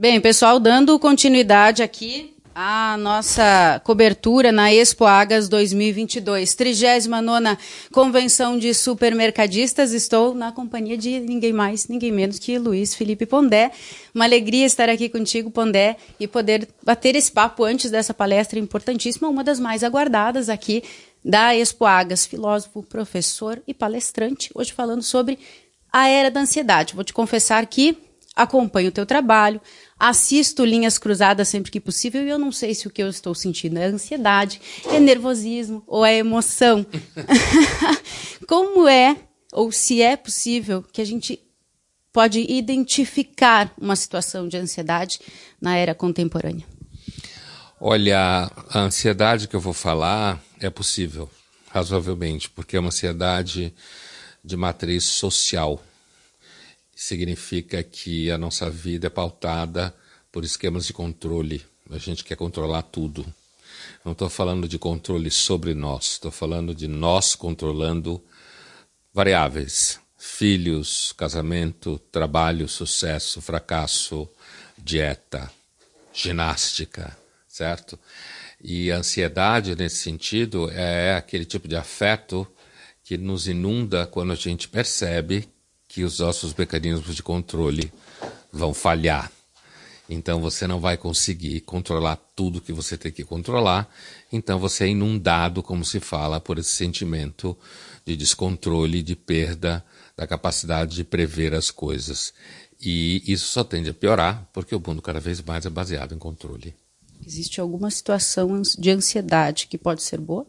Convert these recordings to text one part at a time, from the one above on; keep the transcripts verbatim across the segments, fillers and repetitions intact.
Bem, pessoal, dando continuidade aqui à nossa cobertura na Expo Agas dois mil e vinte e dois, trigésima nona Convenção de Supermercadistas. Estou na companhia de ninguém mais, ninguém menos que Luiz Felipe Pondé. Uma alegria estar aqui contigo, Pondé, e poder bater esse papo antes dessa palestra importantíssima, uma das mais aguardadas aqui da Expo Agas. Filósofo, professor e palestrante, hoje falando sobre a era da ansiedade. Vou te confessar que acompanho o teu trabalho, assisto Linhas Cruzadas sempre que possível e eu não sei se o que eu estou sentindo é ansiedade, é nervosismo ou é emoção. Como é, ou se é possível, que a gente pode identificar uma situação de ansiedade na era contemporânea? Olha, a ansiedade que eu vou falar é possível, razoavelmente, porque é uma ansiedade de matriz social. Significa que a nossa vida é pautada por esquemas de controle. A gente quer controlar tudo. Não estou falando de controle sobre nós, estou falando de nós controlando variáveis. Filhos, casamento, trabalho, sucesso, fracasso, dieta, ginástica, certo? E a ansiedade, nesse sentido, é aquele tipo de afeto que nos inunda quando a gente percebe que os nossos mecanismos de controle vão falhar. Então você não vai conseguir controlar tudo que você tem que controlar, então você é inundado, como se fala, por esse sentimento de descontrole, de perda da capacidade de prever as coisas. E isso só tende a piorar, porque o mundo cada vez mais é baseado em controle. Existe alguma situação de ansiedade que pode ser boa?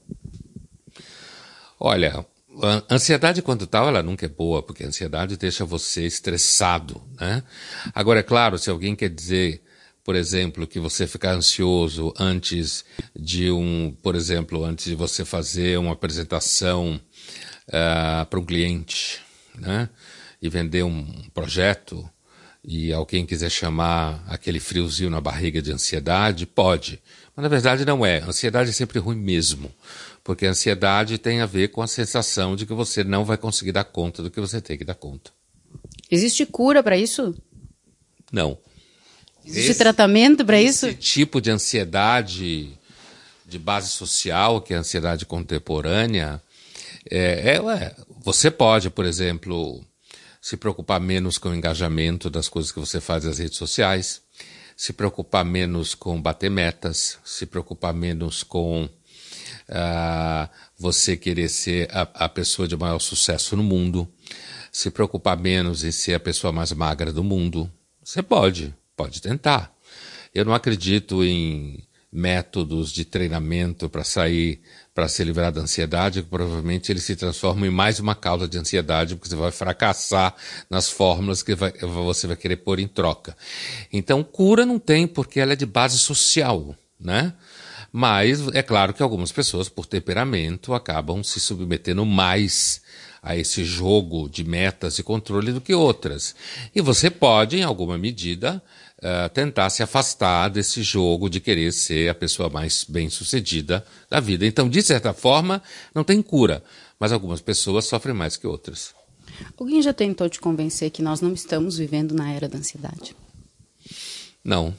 Olha, a ansiedade, quando tal, ela nunca é boa, porque a ansiedade deixa você estressado, né? Agora, é claro, se alguém quer dizer, por exemplo, que você ficar ansioso antes de um, por exemplo, antes de você fazer uma apresentação uh, para um cliente, né? E vender um projeto, e alguém quiser chamar aquele friozinho na barriga de ansiedade, pode. Mas na verdade não é. A ansiedade é sempre ruim mesmo. Porque a ansiedade tem a ver com a sensação de que você não vai conseguir dar conta do que você tem que dar conta. Existe cura para isso? Não. Existe esse, tratamento para isso? Esse tipo de ansiedade de base social, que é a ansiedade contemporânea, é, é, você pode, por exemplo, se preocupar menos com o engajamento das coisas que você faz nas redes sociais, se preocupar menos com bater metas, se preocupar menos com Uh, você querer ser a, a pessoa de maior sucesso no mundo, se preocupar menos em ser a pessoa mais magra do mundo. Você pode, pode tentar. Eu não acredito em métodos de treinamento para sair, para se livrar da ansiedade, que provavelmente eles se transformam em mais uma causa de ansiedade, porque você vai fracassar nas fórmulas que vai, você vai querer pôr em troca. Então, cura não tem, porque ela é de base social, né? Mas é claro que algumas pessoas, por temperamento, acabam se submetendo mais a esse jogo de metas e controle do que outras. E você pode, em alguma medida, uh, tentar se afastar desse jogo de querer ser a pessoa mais bem-sucedida da vida. Então, de certa forma, não tem cura, mas algumas pessoas sofrem mais que outras. Alguém já tentou te convencer que nós não estamos vivendo na era da ansiedade? Não.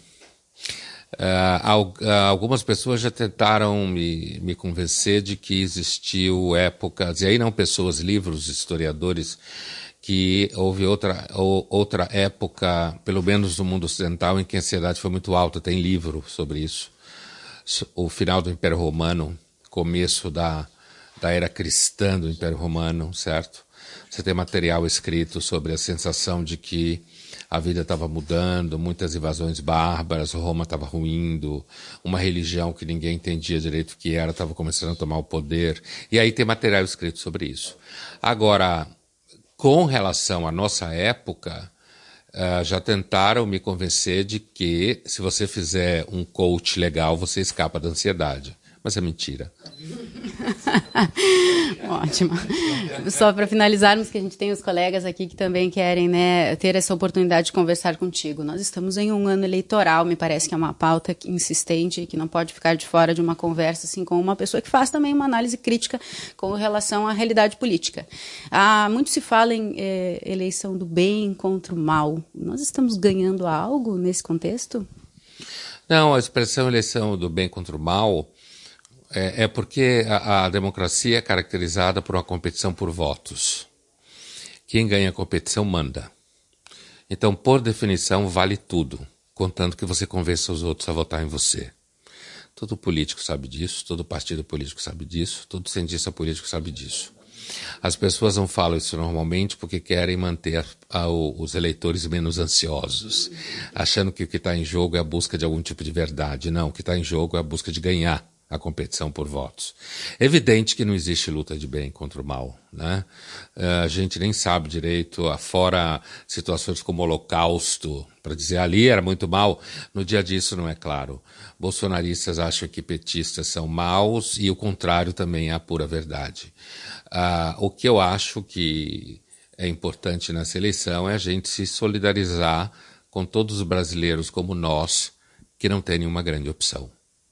Uh, algumas pessoas já tentaram me, me convencer de que existiu épocas, e aí não pessoas, livros, historiadores, que houve outra, ou, outra época, pelo menos no mundo ocidental, em que a ansiedade foi muito alta. Tem livro sobre isso. O final do Império Romano, começo da, da era cristã do Império Romano, certo? Você tem material escrito sobre a sensação de que a vida estava mudando, muitas invasões bárbaras, Roma estava ruindo, uma religião que ninguém entendia direito o que era, estava começando a tomar o poder. E aí tem material escrito sobre isso. Agora, com relação à nossa época, uh, já tentaram me convencer de que se você fizer um coach legal, você escapa da ansiedade. mas é mentira. Ótimo. Só para finalizarmos, que a gente tem os colegas aqui que também querem, né, ter essa oportunidade de conversar contigo. Nós estamos em um ano eleitoral, me parece que é uma pauta insistente, que não pode ficar de fora de uma conversa assim, com uma pessoa que faz também uma análise crítica com relação à realidade política. Ah, muito se fala em eh, eleição do bem contra o mal. Nós estamos ganhando algo nesse contexto? Não, a expressão eleição do bem contra o mal é, é porque a, a democracia é caracterizada por uma competição por votos. Quem ganha a competição manda. Então, por definição, vale tudo, contanto que você convença os outros a votar em você. Todo político sabe disso, todo partido político sabe disso, todo cientista político sabe disso. As pessoas não falam isso normalmente porque querem manter a, a, os eleitores menos ansiosos, achando que o que está em jogo é a busca de algum tipo de verdade. Não, o que está em jogo é a busca de ganhar a competição por votos. É evidente que não existe luta de bem contra o mal, né? A gente nem sabe direito, afora situações como o Holocausto, para dizer ali era muito mal, no dia a dia isso não é claro. Bolsonaristas acham que petistas são maus e o contrário também é a pura verdade. Ah, o que eu acho que é importante nessa eleição é a gente se solidarizar com todos os brasileiros como nós, que não têm nenhuma grande opção.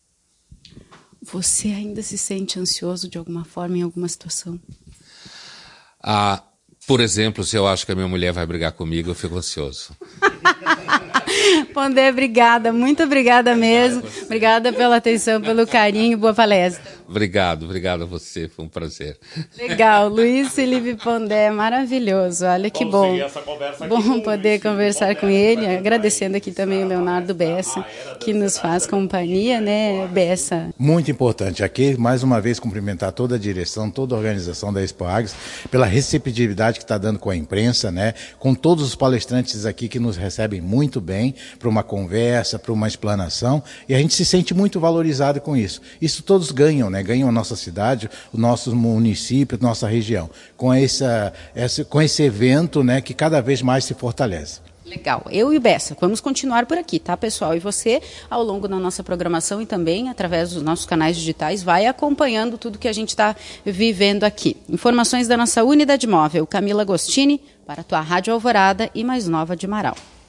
Você ainda se sente ansioso de alguma forma em alguma situação? Ah, por exemplo, se eu acho que a minha mulher vai brigar comigo, eu fico ansioso. Pondé, obrigada, muito obrigada mesmo. Obrigada pela atenção, pelo carinho, boa palestra. Obrigado, obrigado a você, foi um prazer. Legal, Luiz Felipe Pondé, maravilhoso, olha que bom. Bom poder conversar com ele, agradecendo aqui também o Leonardo Bessa, que nos faz companhia, né, Bessa? Muito importante aqui, mais uma vez, cumprimentar toda a direção, toda a organização da ExpoAgras, pela receptividade que está dando com a imprensa, né, com todos os palestrantes aqui que nos recebem muito bem, para uma conversa, para uma explanação, e a gente se sente muito valorizado com isso. Isso todos ganham, né? Ganham a nossa cidade, o nosso município, a nossa região, com, essa, essa, com esse evento, né, que cada vez mais se fortalece. Legal. Eu e o Bessa, vamos continuar por aqui, tá, pessoal? E você, ao longo da nossa programação e também através dos nossos canais digitais, vai acompanhando tudo que a gente está vivendo aqui. Informações da nossa unidade móvel, Camila Agostini, para a tua Rádio Alvorada e Mais Nova de Marau.